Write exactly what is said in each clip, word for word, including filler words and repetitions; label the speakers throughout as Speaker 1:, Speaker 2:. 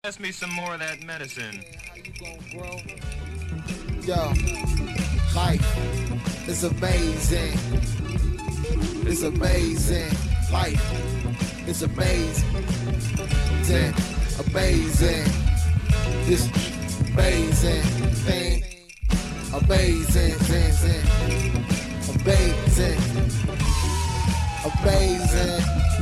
Speaker 1: Pass me some more of that medicine.
Speaker 2: Yeah, how you gon' grow? Yo, life is amazing. It's amazing. Life is amazing. Amazing. This amazing thing. Amazing, amazing, amazing, amazing,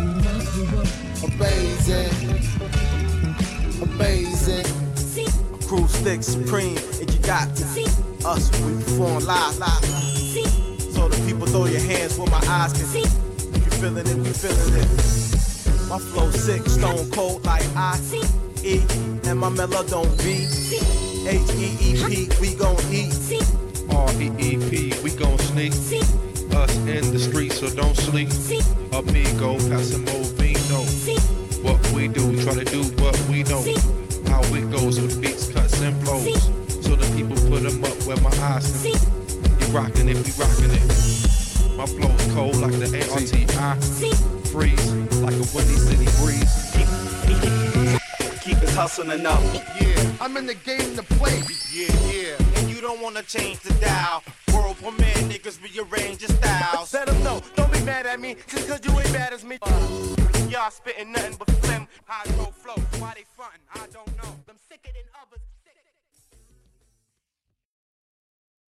Speaker 2: amazing, amazing.
Speaker 3: Crew Stick Supreme, and you got us when we perform live, live. So the people throw your hands where my eyes can see. If you feeling it, we feeling it. My flow sick, stone cold like I E, and my mellow don't be H E E P, we gon' eat.
Speaker 4: R E E P, we gon' sneak. Us in the streets, so don't sleep. Amigo, Passimo Vino. What we do, try to do what we know. How it goes with beats, cuts, and flows. So the people put them up where my eyes can see. You rockin' it, we rockin' it. My flow is cold like the A R T I. Freeze like a windy city breeze.
Speaker 3: Keep us hustling up.
Speaker 2: Yeah, I'm in the game to play.
Speaker 3: Yeah, yeah. And you don't wanna change the dial. World premiere niggas rearrange your styles.
Speaker 5: Let them know, don't be mad at me, just cause you ain't bad as me. Y'all spitting nothing but phlegm. Hydro flow, why they frontin', I don't know. Them sicker than others.